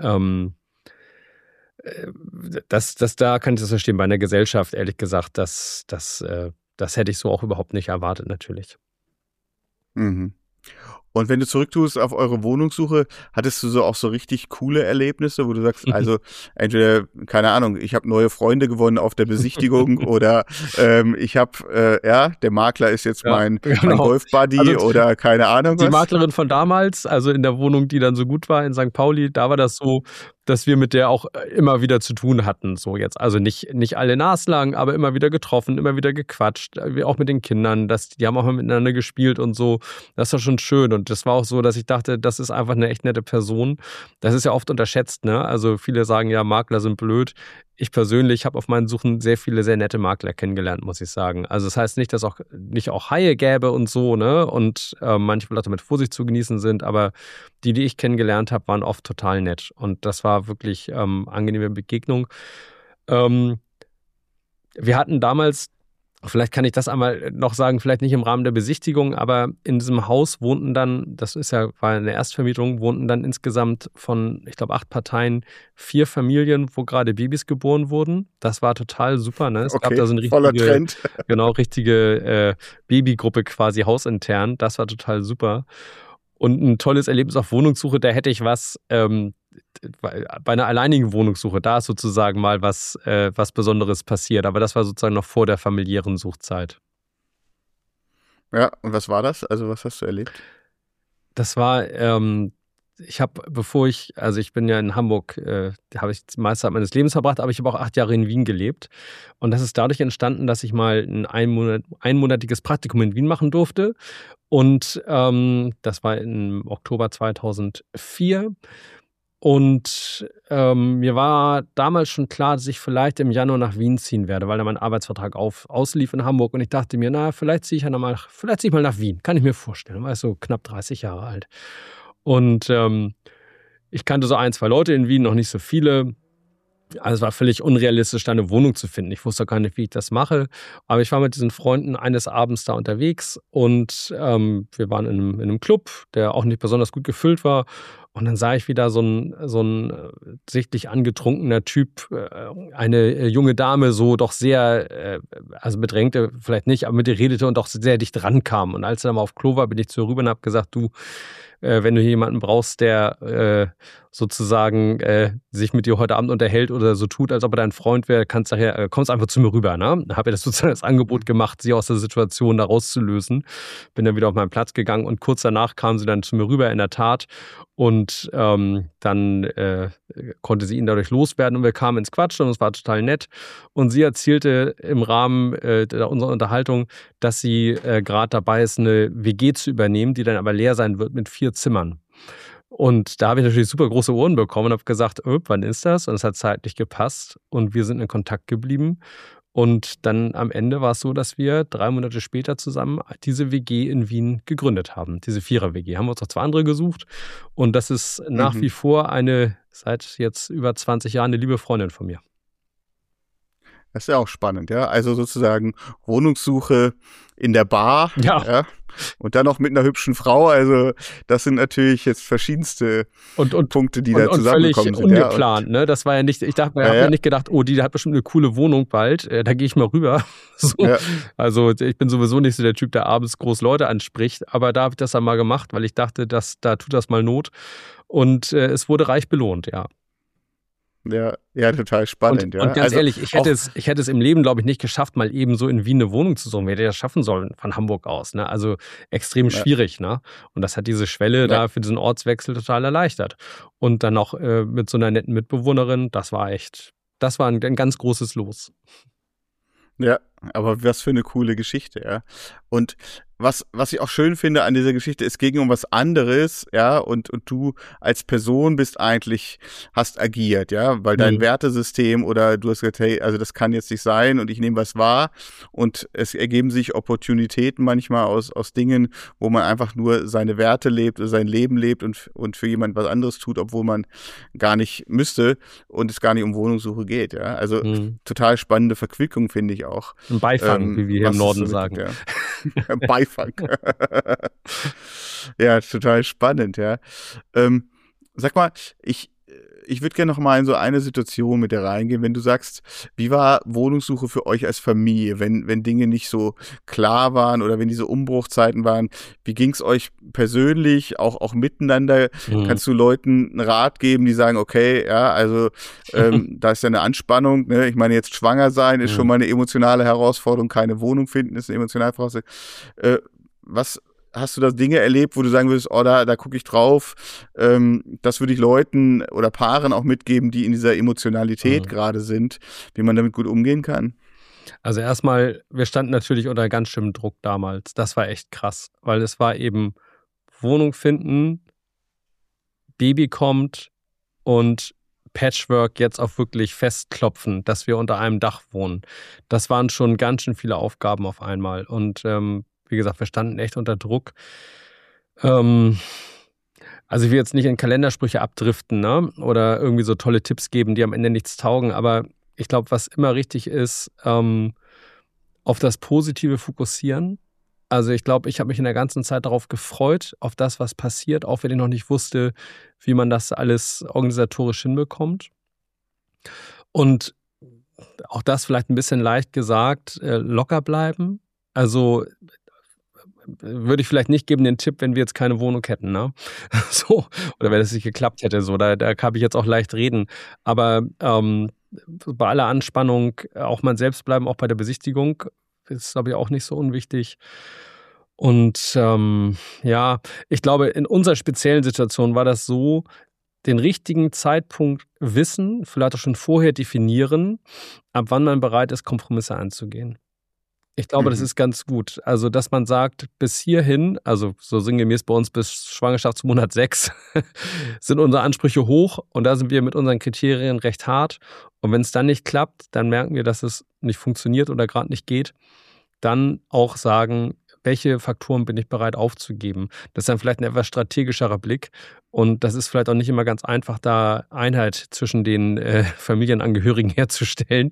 da kann ich das verstehen. Bei einer Gesellschaft, ehrlich gesagt, das hätte ich so auch überhaupt nicht erwartet, natürlich. Mhm. Und wenn du zurücktust auf eure Wohnungssuche, hattest du auch so richtig coole Erlebnisse, wo du sagst, also entweder, keine Ahnung, ich habe neue Freunde gewonnen auf der Besichtigung oder ich habe, der Makler ist jetzt mein Golf-Buddy oder keine Ahnung was. Die Maklerin von damals, also in der Wohnung, die dann so gut war in St. Pauli, da war das so, dass wir mit der auch immer wieder zu tun hatten. So jetzt, also nicht alle naslang, aber immer wieder getroffen, immer wieder gequatscht, auch mit den Kindern. Die haben auch mal miteinander gespielt und so. Das war schon schön. Und das war auch so, dass ich dachte, das ist einfach eine echt nette Person. Das ist ja oft unterschätzt, ne? Also viele sagen ja, Makler sind blöd. Ich persönlich habe auf meinen Suchen sehr viele sehr nette Makler kennengelernt, muss ich sagen. Also das heißt nicht, dass nicht auch Haie gäbe und so, ne? Und manche vielleicht mit Vorsicht zu genießen sind, aber die ich kennengelernt habe, waren oft total nett. Und das war wirklich angenehme Begegnung. Wir hatten damals, vielleicht kann ich das einmal noch sagen, vielleicht nicht im Rahmen der Besichtigung, aber in diesem Haus wohnten dann, war eine Erstvermietung, wohnten dann insgesamt von, ich glaube, 8 Parteien 4 Familien, wo gerade Babys geboren wurden. Das war total super, ne? Es gab da so eine richtige Babygruppe quasi hausintern. Das war total super. Und ein tolles Erlebnis auf Wohnungssuche, da hätte ich was bei einer alleinigen Wohnungssuche, da ist sozusagen mal was Besonderes passiert. Aber das war sozusagen noch vor der familiären Suchzeit. Ja, und was war das? Also was hast du erlebt? Das war, ich bin ja in Hamburg, da habe ich die meiste Zeit meines Lebens verbracht, aber ich habe auch 8 Jahre in Wien gelebt. Und das ist dadurch entstanden, dass ich mal ein einmonatiges Praktikum in Wien machen durfte. Und das war im Oktober 2004. Und mir war damals schon klar, dass ich vielleicht im Januar nach Wien ziehen werde, weil da mein Arbeitsvertrag auslief in Hamburg. Und ich dachte mir, vielleicht ziehe ich mal nach Wien. Kann ich mir vorstellen. Ich war so knapp 30 Jahre alt. Und ich kannte so 1, 2 Leute in Wien, noch nicht so viele. Also es war völlig unrealistisch, da eine Wohnung zu finden. Ich wusste gar nicht, wie ich das mache. Aber ich war mit diesen Freunden eines Abends da unterwegs und wir waren in einem Club, der auch nicht besonders gut gefüllt war. Und dann sah ich wieder so ein sichtlich angetrunkener Typ, eine junge Dame, so doch sehr, also bedrängte vielleicht nicht, aber mit ihr redete und doch sehr dicht rankam. Und als er dann mal auf Klo war, bin ich zu ihr rüber und habe gesagt, du, wenn du hier jemanden brauchst, der sozusagen sich mit dir heute Abend unterhält oder so tut, als ob er dein Freund wäre, kommst einfach zu mir rüber. Ne? Da habe ich das sozusagen das Angebot gemacht, sie aus der Situation da rauszulösen. Bin dann wieder auf meinen Platz gegangen und kurz danach kam sie dann zu mir rüber, in der Tat. Und dann konnte sie ihn dadurch loswerden und wir kamen ins Quatschen und es war total nett. Und sie erzählte im Rahmen unserer Unterhaltung, dass sie gerade dabei ist, eine WG zu übernehmen, die dann aber leer sein wird mit 4 Zimmern. Und da habe ich natürlich super große Ohren bekommen und habe gesagt, wann ist das? Und es hat zeitlich gepasst und wir sind in Kontakt geblieben. Und dann am Ende war es so, dass wir 3 Monate später zusammen diese WG in Wien gegründet haben. Diese 4er-WG. Haben wir uns noch 2 andere gesucht. Und das ist nach wie vor seit jetzt über 20 Jahren eine liebe Freundin von mir. Das ist ja auch spannend, ja. Also sozusagen Wohnungssuche in der Bar, ja. Und dann noch mit einer hübschen Frau. Also das sind natürlich jetzt verschiedenste Punkte, die da zusammengekommen sind. Und völlig ungeplant, ne? Das war ja nicht, ich dachte, habe ja nicht gedacht, oh, die hat bestimmt eine coole Wohnung bald, da gehe ich mal rüber. So. Ja. Also ich bin sowieso nicht so der Typ, der abends groß Leute anspricht, aber da habe ich das dann mal gemacht, weil ich dachte, da tut das mal Not. Und es wurde reich belohnt, ja. Ja, total spannend. Und ganz ehrlich, ich hätte es im Leben, glaube ich, nicht geschafft, mal eben so in Wien eine Wohnung zu suchen. Wer hätte das schaffen sollen von Hamburg aus? Ne? Also extrem schwierig. Ne? Und das hat diese Schwelle da für diesen Ortswechsel total erleichtert. Und dann noch mit so einer netten Mitbewohnerin, das war ein ganz großes Los. Ja, aber was für eine coole Geschichte, ja. Und was ich auch schön finde an dieser Geschichte, es ging um was anderes, ja, und du als Person hast agiert, ja, weil dein Wertesystem oder du hast gesagt, hey, also das kann jetzt nicht sein und ich nehme was wahr und es ergeben sich Opportunitäten manchmal aus Dingen, wo man einfach nur seine Werte lebt, sein Leben lebt und für jemand was anderes tut, obwohl man gar nicht müsste und es gar nicht um Wohnungssuche geht, ja. Also total spannende Verquickung, finde ich auch. Ein Beifang, wie wir hier im Norden sagen. Ja. Beifang. Ja, total spannend, ja. Sag mal, ich würde gerne noch mal in so eine Situation mit dir reingehen, wenn du sagst, wie war Wohnungssuche für euch als Familie, wenn Dinge nicht so klar waren oder wenn diese Umbruchzeiten waren, wie ging es euch persönlich, auch miteinander? Kannst du Leuten einen Rat geben, die sagen, okay, ja, also da ist ja eine Anspannung, ne? Ich meine, jetzt schwanger sein ist schon mal eine emotionale Herausforderung, keine Wohnung finden ist eine emotionale Herausforderung. Was hast du da Dinge erlebt, wo du sagen würdest, oh, da gucke ich drauf, das würde ich Leuten oder Paaren auch mitgeben, die in dieser Emotionalität gerade sind, wie man damit gut umgehen kann? Also erstmal, wir standen natürlich unter ganz schönem Druck damals. Das war echt krass, weil es war eben Wohnung finden, Baby kommt und Patchwork jetzt auch wirklich festklopfen, dass wir unter einem Dach wohnen. Das waren schon ganz schön viele Aufgaben auf einmal und wie gesagt, wir standen echt unter Druck. Also ich will jetzt nicht in Kalendersprüche abdriften, ne? Oder irgendwie so tolle Tipps geben, die am Ende nichts taugen. Aber ich glaube, was immer richtig ist, auf das Positive fokussieren. Also ich glaube, ich habe mich in der ganzen Zeit darauf gefreut, auf das, was passiert, auch wenn ich noch nicht wusste, wie man das alles organisatorisch hinbekommt. Und auch das vielleicht ein bisschen leicht gesagt, locker bleiben. Also würde ich vielleicht nicht geben den Tipp, wenn wir jetzt keine Wohnung hätten, ne? So, oder wenn es nicht geklappt hätte, so, da kann ich jetzt auch leicht reden. Aber bei aller Anspannung auch mal selbst bleiben, auch bei der Besichtigung, ist, glaube ich, auch nicht so unwichtig. Und ja, ich glaube, in unserer speziellen Situation war das so, den richtigen Zeitpunkt wissen, vielleicht auch schon vorher definieren, ab wann man bereit ist, Kompromisse einzugehen. Ich glaube, das ist ganz gut. Also, dass man sagt, bis hierhin, also so sinngemäß bei uns bis Schwangerschaftsmonat 6, sind unsere Ansprüche hoch und da sind wir mit unseren Kriterien recht hart. Und wenn es dann nicht klappt, dann merken wir, dass es nicht funktioniert oder gerade nicht geht, dann auch sagen, welche Faktoren bin ich bereit aufzugeben. Das ist dann vielleicht ein etwas strategischerer Blick und das ist vielleicht auch nicht immer ganz einfach, da Einheit zwischen den Familienangehörigen herzustellen.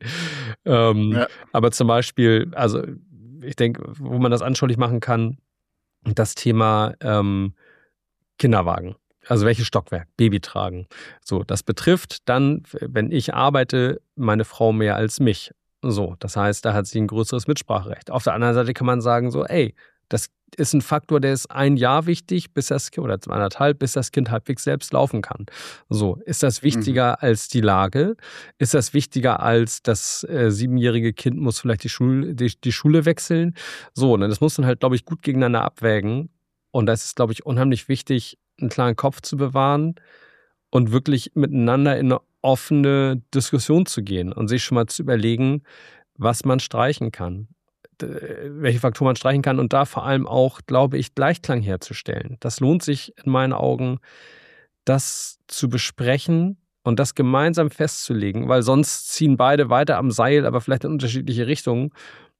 Aber zum Beispiel, also ich denke, wo man das anschaulich machen kann, das Thema Kinderwagen. Also welches Stockwerk, Baby tragen. So, das betrifft dann, wenn ich arbeite, meine Frau mehr als mich. So, das heißt, da hat sie ein größeres Mitspracherecht. Auf der anderen Seite kann man sagen, so, ey, das ist ein Faktor, der ist 1 Jahr wichtig, bis das Kind, oder 1,5, bis das Kind halbwegs selbst laufen kann. So, ist das wichtiger als die Lage? Ist das wichtiger als das 7-jährige Kind muss vielleicht die Schule wechseln? So, ne, das muss man halt, glaube ich, gut gegeneinander abwägen. Und das ist, glaube ich, unheimlich wichtig, einen klaren Kopf zu bewahren und wirklich miteinander in eine offene Diskussion zu gehen und sich schon mal zu überlegen, was man streichen kann, welche Faktoren man streichen kann und da vor allem auch, glaube ich, Gleichklang herzustellen. Das lohnt sich in meinen Augen, das zu besprechen und das gemeinsam festzulegen, weil sonst ziehen beide weiter am Seil, aber vielleicht in unterschiedliche Richtungen.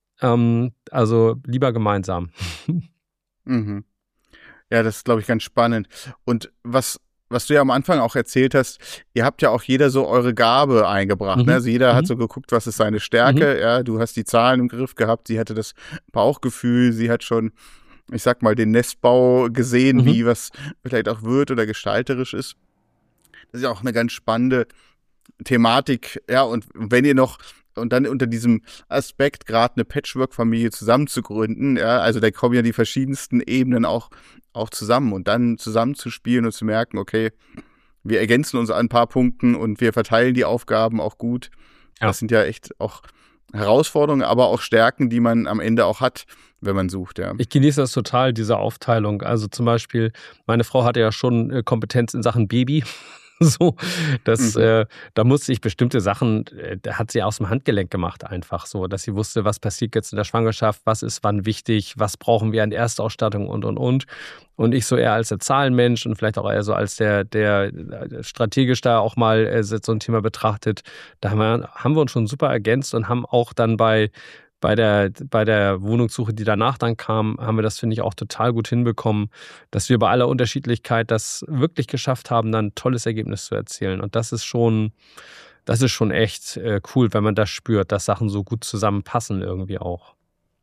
Also lieber gemeinsam. Ja, das ist, glaube ich, ganz spannend. Und was was du ja am Anfang auch erzählt hast, ihr habt ja auch jeder so eure Gabe eingebracht. Ne? Also jeder hat so geguckt, was ist seine Stärke. Ja, du hast die Zahlen im Griff gehabt, sie hatte das Bauchgefühl, sie hat schon, ich sag mal, den Nestbau gesehen, wie was vielleicht auch wird oder gestalterisch ist. Das ist ja auch eine ganz spannende Thematik. Ja, und wenn ihr noch und dann unter diesem Aspekt gerade eine Patchwork-Familie zusammenzugründen, ja, also da kommen ja die verschiedensten Ebenen auch zusammen und dann zusammenzuspielen und zu merken, okay, wir ergänzen uns an ein paar Punkten und wir verteilen die Aufgaben auch gut. Ja. Das sind ja echt auch Herausforderungen, aber auch Stärken, die man am Ende auch hat, wenn man sucht, ja. Ich genieße das total, diese Aufteilung. Also zum Beispiel, meine Frau hatte ja schon Kompetenz in Sachen Baby. So, da musste ich bestimmte Sachen, da hat sie aus dem Handgelenk gemacht einfach so, dass sie wusste, was passiert jetzt in der Schwangerschaft, was ist wann wichtig, was brauchen wir an Erstausstattung und. Und ich so eher als der Zahlenmensch und vielleicht auch eher so als der strategisch da auch mal so ein Thema betrachtet. Da haben wir uns schon super ergänzt und haben auch dann bei der Wohnungssuche, die danach dann kam, haben wir das, finde ich, auch total gut hinbekommen, dass wir bei aller Unterschiedlichkeit das wirklich geschafft haben, dann ein tolles Ergebnis zu erzielen. Und das ist schon echt cool, wenn man das spürt, dass Sachen so gut zusammenpassen irgendwie auch.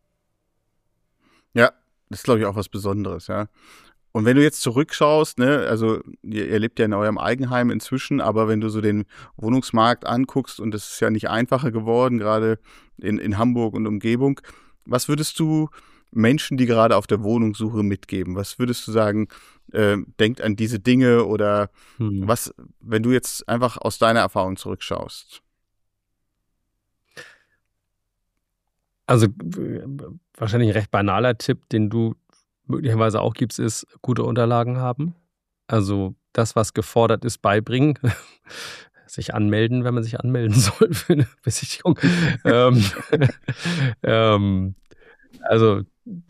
Ja, das ist, glaube ich, auch was Besonderes, ja. Und wenn du jetzt zurückschaust, ne, also ihr lebt ja in eurem Eigenheim inzwischen, aber wenn du so den Wohnungsmarkt anguckst, und das ist ja nicht einfacher geworden, gerade in Hamburg und Umgebung, was würdest du Menschen, die gerade auf der Wohnungssuche mitgeben? Was würdest du sagen, denkt an diese Dinge oder was, wenn du jetzt einfach aus deiner Erfahrung zurückschaust? Also wahrscheinlich ein recht banaler Tipp, den du möglicherweise auch gibst, ist gute Unterlagen haben. Also das, was gefordert ist, beibringen. Sich anmelden, wenn man sich anmelden soll für eine Besichtigung. Also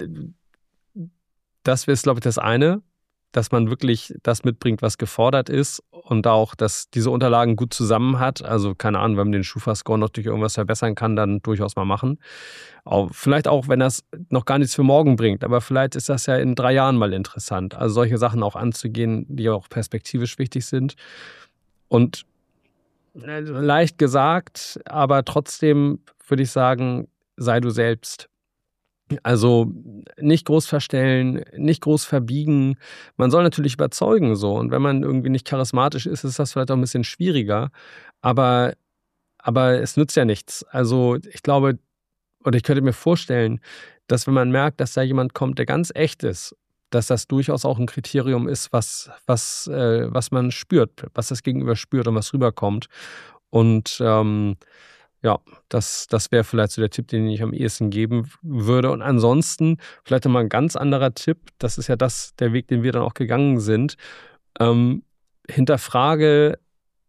das wäre, glaube ich, das eine, dass man wirklich das mitbringt, was gefordert ist und auch, dass diese Unterlagen gut zusammen hat. Also keine Ahnung, wenn man den Schufa-Score noch durch irgendwas verbessern kann, dann durchaus mal machen. Vielleicht auch, wenn das noch gar nichts für morgen bringt, aber vielleicht ist das ja in 3 Jahren mal interessant. Also solche Sachen auch anzugehen, die auch perspektivisch wichtig sind. Und leicht gesagt, aber trotzdem würde ich sagen, sei du selbst. Also nicht groß verstellen, nicht groß verbiegen. Man soll natürlich überzeugen so. Und wenn man irgendwie nicht charismatisch ist, ist das vielleicht auch ein bisschen schwieriger. Aber es nützt ja nichts. Also ich glaube, oder ich könnte mir vorstellen, dass wenn man merkt, dass da jemand kommt, der ganz echt ist, dass das durchaus auch ein Kriterium ist, was man spürt, was das Gegenüber spürt und was rüberkommt. Und ja, das wäre vielleicht so der Tipp, den ich am ehesten geben würde. Und ansonsten vielleicht nochmal ein ganz anderer Tipp, das ist ja der Weg, den wir dann auch gegangen sind. Hinterfrage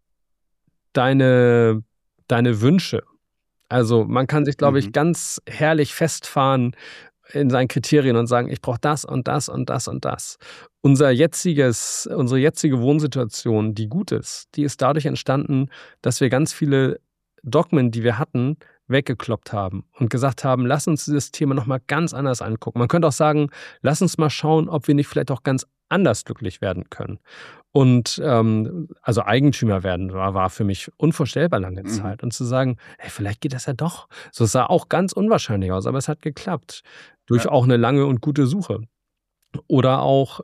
deine Wünsche. Also man kann sich, glaube ich, ganz herrlich festfahren in seinen Kriterien und sagen, ich brauche das und das und das und das. Unsere jetzige Wohnsituation, die gut ist, die ist dadurch entstanden, dass wir ganz viele Dogmen, die wir hatten, weggekloppt haben und gesagt haben, lass uns dieses Thema nochmal ganz anders angucken. Man könnte auch sagen, lass uns mal schauen, ob wir nicht vielleicht auch ganz anders glücklich werden können. Und also Eigentümer werden war für mich unvorstellbar lange Zeit. Und zu sagen, hey, vielleicht geht das ja doch. So, es sah auch ganz unwahrscheinlich aus, aber es hat geklappt. Durch auch eine lange und gute Suche. Oder auch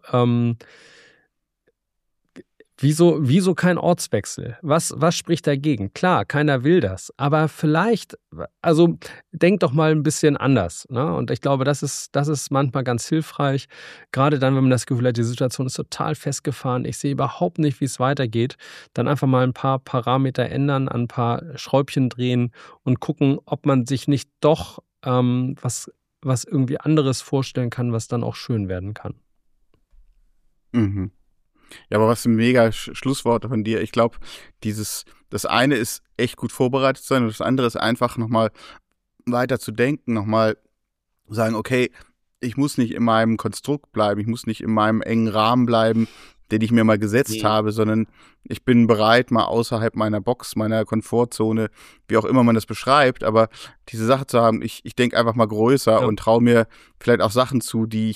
wieso kein Ortswechsel? Was spricht dagegen? Klar, keiner will das. Aber vielleicht, also denk doch mal ein bisschen anders. Ne? Und ich glaube, das ist manchmal ganz hilfreich. Gerade dann, wenn man das Gefühl hat, die Situation ist total festgefahren. Ich sehe überhaupt nicht, wie es weitergeht. Dann einfach mal ein paar Parameter ändern, ein paar Schräubchen drehen und gucken, ob man sich nicht doch was irgendwie anderes vorstellen kann, was dann auch schön werden kann. Mhm. Ja, aber was ein mega Schlusswort von dir. Ich glaube, das eine ist echt gut vorbereitet sein und das andere ist einfach nochmal weiter zu denken, nochmal sagen, okay, ich muss nicht in meinem Konstrukt bleiben, ich muss nicht in meinem engen Rahmen bleiben, den ich mir mal gesetzt habe, sondern ich bin bereit, mal außerhalb meiner Box, meiner Komfortzone, wie auch immer man das beschreibt, aber diese Sache zu haben, ich denke einfach mal größer und traue mir vielleicht auch Sachen zu, die ich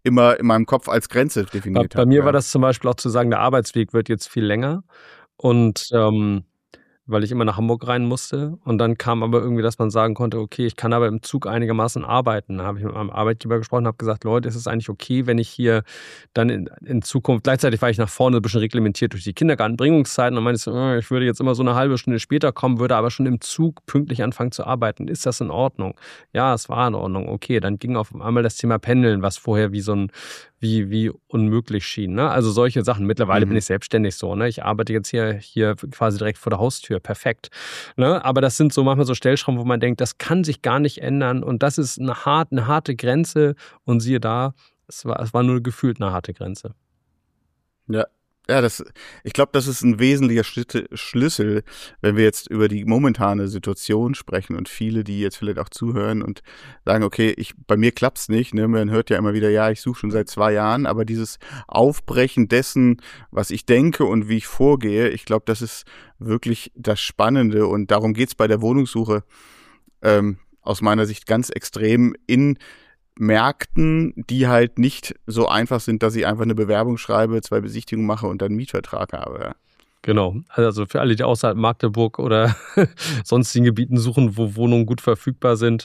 immer in meinem Kopf als Grenze definiert habe. Bei mir war das zum Beispiel auch zu sagen, der Arbeitsweg wird jetzt viel länger und weil ich immer nach Hamburg rein musste. Und dann kam aber irgendwie, dass man sagen konnte, okay, ich kann aber im Zug einigermaßen arbeiten. Da habe ich mit meinem Arbeitgeber gesprochen und habe gesagt, Leute, ist es eigentlich okay, wenn ich hier dann in Zukunft, gleichzeitig war ich nach vorne ein bisschen reglementiert durch die Kindergartenbringungszeiten und meinte so, ich würde jetzt immer so eine halbe Stunde später kommen, würde aber schon im Zug pünktlich anfangen zu arbeiten. Ist das in Ordnung? Ja, es war in Ordnung. Okay, dann ging auf einmal das Thema Pendeln, was vorher wie unmöglich schien. Ne? Also solche Sachen. Mittlerweile bin ich selbstständig so. Ne? Ich arbeite jetzt hier quasi direkt vor der Haustür. Perfekt. Ne? Aber das sind so manchmal so Stellschrauben, wo man denkt, das kann sich gar nicht ändern. Und das ist eine harte Grenze. Und siehe da, es war nur gefühlt eine harte Grenze. Ja. Ja, ich glaube, das ist ein wesentlicher Schlüssel, wenn wir jetzt über die momentane Situation sprechen und viele, die jetzt vielleicht auch zuhören und sagen, okay, bei mir klappt's nicht, ne? Man hört ja immer wieder, ja, ich suche schon seit 2 Jahren, aber dieses Aufbrechen dessen, was ich denke und wie ich vorgehe, ich glaube, das ist wirklich das Spannende und darum geht's bei der Wohnungssuche aus meiner Sicht ganz extrem in Märkten, die halt nicht so einfach sind, dass ich einfach eine Bewerbung schreibe, 2 Besichtigungen mache und dann einen Mietvertrag habe. Ja. Genau, also für alle, die außerhalb Magdeburg oder sonstigen Gebieten suchen, wo Wohnungen gut verfügbar sind,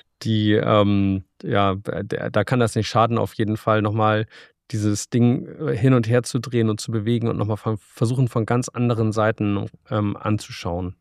da kann das nicht schaden, auf jeden Fall nochmal dieses Ding hin und her zu drehen und zu bewegen und nochmal versuchen, von ganz anderen Seiten anzuschauen.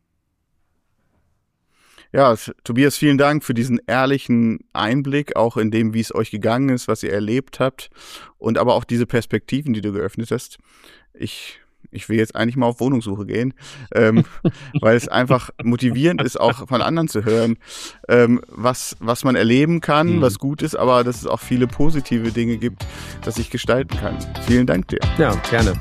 Ja, Tobias, vielen Dank für diesen ehrlichen Einblick, auch in dem, wie es euch gegangen ist, was ihr erlebt habt und aber auch diese Perspektiven, die du geöffnet hast. Ich will jetzt eigentlich mal auf Wohnungssuche gehen, weil es einfach motivierend ist, auch von anderen zu hören, was man erleben kann, was gut ist, aber dass es auch viele positive Dinge gibt, dass ich gestalten kann. Vielen Dank dir. Ja, gerne.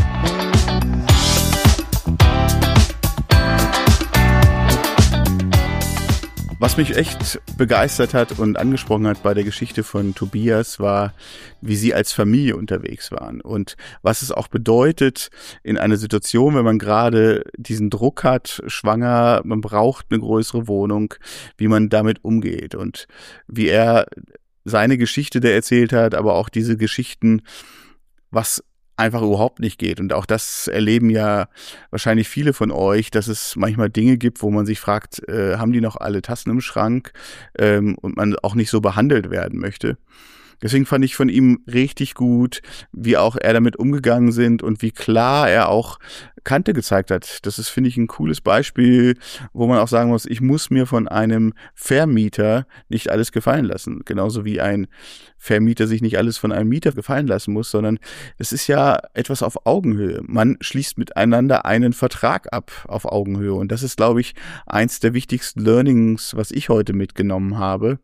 Was mich echt begeistert hat und angesprochen hat bei der Geschichte von Tobias war, wie sie als Familie unterwegs waren und was es auch bedeutet in einer Situation, wenn man gerade diesen Druck hat, schwanger, man braucht eine größere Wohnung, wie man damit umgeht und wie er seine Geschichte da erzählt hat, aber auch diese Geschichten, was einfach überhaupt nicht geht. Und auch das erleben ja wahrscheinlich viele von euch, dass es manchmal Dinge gibt, wo man sich fragt, haben die noch alle Tassen im Schrank und man auch nicht so behandelt werden möchte. Deswegen fand ich von ihm richtig gut, wie auch er damit umgegangen sind und wie klar er auch Kante gezeigt hat. Das ist, finde ich, ein cooles Beispiel, wo man auch sagen muss, ich muss mir von einem Vermieter nicht alles gefallen lassen. Genauso wie ein Vermieter sich nicht alles von einem Mieter gefallen lassen muss, sondern es ist ja etwas auf Augenhöhe. Man schließt miteinander einen Vertrag ab auf Augenhöhe. Und das ist, glaube ich, eins der wichtigsten Learnings, was ich heute mitgenommen habe.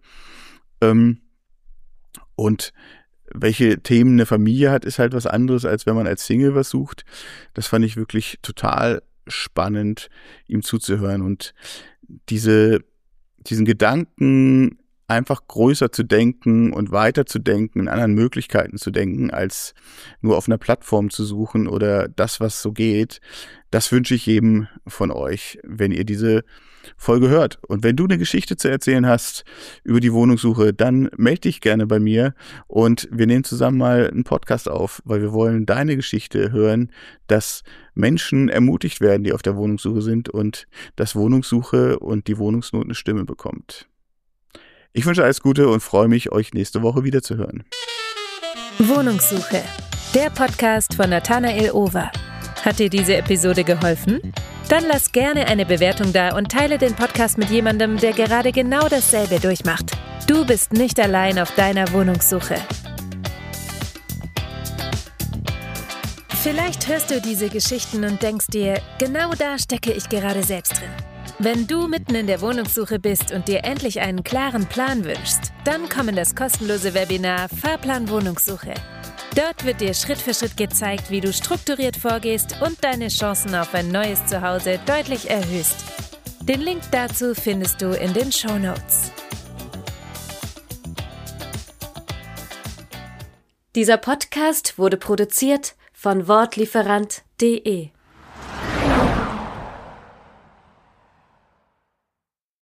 Und welche Themen eine Familie hat, ist halt was anderes, als wenn man als Single was sucht. Das fand ich wirklich total spannend, ihm zuzuhören und diesen Gedanken einfach größer zu denken und weiter zu denken, in anderen Möglichkeiten zu denken, als nur auf einer Plattform zu suchen oder das, was so geht. Das wünsche ich jedem von euch, wenn ihr diese Folge hört. Und wenn du eine Geschichte zu erzählen hast über die Wohnungssuche, dann melde dich gerne bei mir und wir nehmen zusammen mal einen Podcast auf, weil wir wollen deine Geschichte hören, dass Menschen ermutigt werden, die auf der Wohnungssuche sind und dass Wohnungssuche und die Wohnungsnot eine Stimme bekommt. Ich wünsche alles Gute und freue mich, euch nächste Woche wieder zu hören. Wohnungssuche, der Podcast von Nathanael Over. Hat dir diese Episode geholfen? Dann lass gerne eine Bewertung da und teile den Podcast mit jemandem, der gerade genau dasselbe durchmacht. Du bist nicht allein auf deiner Wohnungssuche. Vielleicht hörst du diese Geschichten und denkst dir, genau da stecke ich gerade selbst drin. Wenn du mitten in der Wohnungssuche bist und dir endlich einen klaren Plan wünschst, dann komm in das kostenlose Webinar Fahrplan Wohnungssuche. Dort wird dir Schritt für Schritt gezeigt, wie du strukturiert vorgehst und deine Chancen auf ein neues Zuhause deutlich erhöhst. Den Link dazu findest du in den Shownotes. Dieser Podcast wurde produziert von Wortlieferant.de